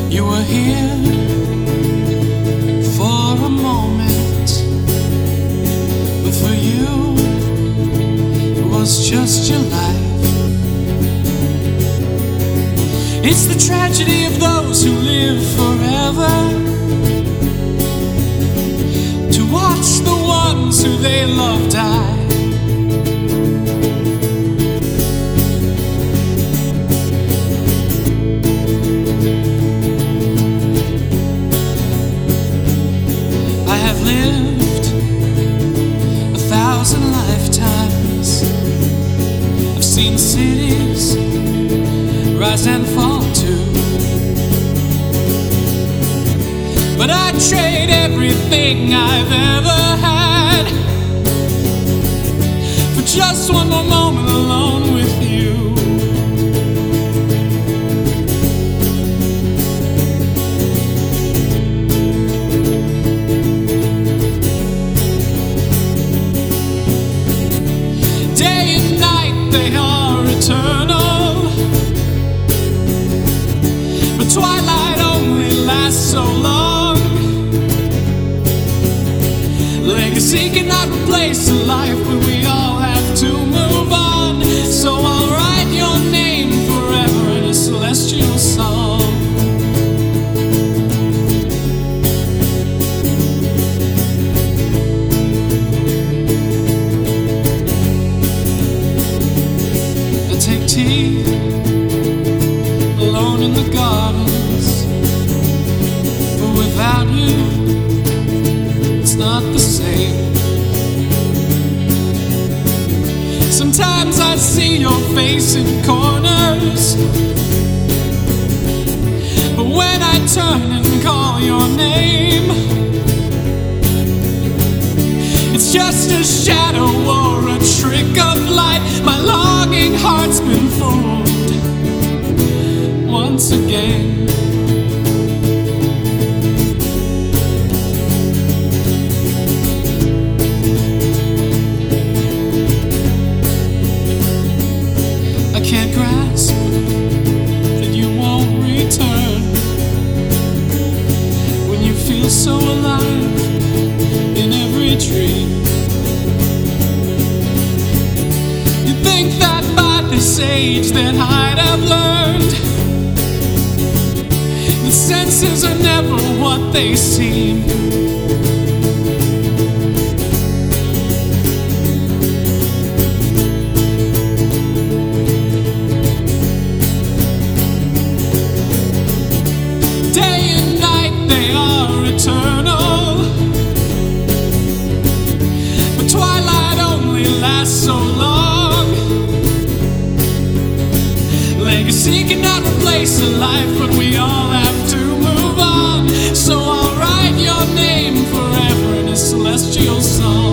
You were here for a moment, but for you, it was just your life. It's the tragedy of those who live forever, to watch the ones who they love die. I have lived 1,000 lifetimes. I've seen cities rise and fall too, but I'd trade everything I've ever had for just one more moment alone with you. Day and night, they are eternal, but twilight only lasts so long. Legacy cannot replace a life, but we all have to move on. So I'll write your name forever in a celestial song. I take tea alone in the gardens, but without you, it's not the same. Sometimes I see your face in corners, but when I turn and call your name, it's just a shadow or a trick of light. My longing heart's been fooled once again. I can't grasp that you won't return when you feel so alive in every dream. You think that by this age that I'd have learned the senses are never what they seem. Day and night, they are eternal, but twilight only lasts so long. Legacy cannot replace a life, but we all have to move on. So I'll write your name forever in a celestial song.